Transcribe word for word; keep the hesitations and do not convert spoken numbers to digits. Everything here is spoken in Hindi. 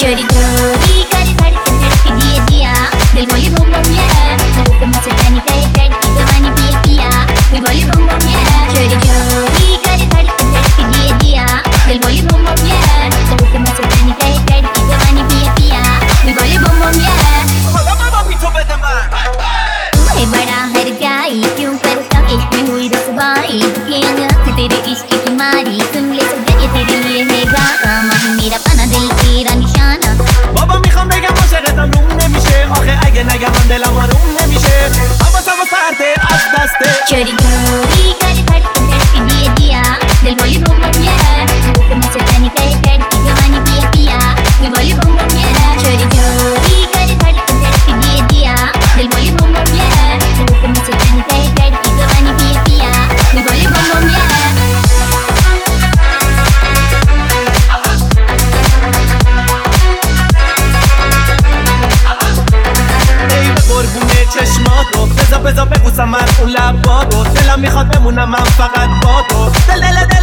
चोरी चोरी कर धड़कन धड़क दिए दिया दिल बोली बम बम ये तुम मस्तानी पे टड़की जवानी पिया पिया दिल बोली बम बम ये चोरी चोरी कर धड़कन धड़क दिए दिया दिल बोली बम बम ये तुम मस्तानी पे टड़की जवानी पिया पिया दिल बोली बम बम ये तुम्हें बड़ा हर गाई क्यों करता इश्क में हुई रसवाई तेरे इश्क की मारी सुन ले सजगे तेरे लिए है गाना माही मेरा पना दिल तेरा निशाना بابا میخوام بگم عاشقتم روم نمیشه آخه اگه نگم من دلم آروم نمیشه حواسم پرته از دسته चोरी चोरी कर धड़कन धड़क दिए दिया दिल बोली बम बम ये तुम मस्तानी पे टड़की जवानी पिया पिया दिल बोली बम बम ये चोरी चोरी कर धड़कन धड़क दिए दिया दिल बोली बम बम ये तुम मस्तानी पे टड़की जवानी पिया पिया दिल बोली बम बम ये قربونه چشماتو بزا بزا ببوسم من اون لباتو دلم میخواد بمونم من فقط با تو دل دل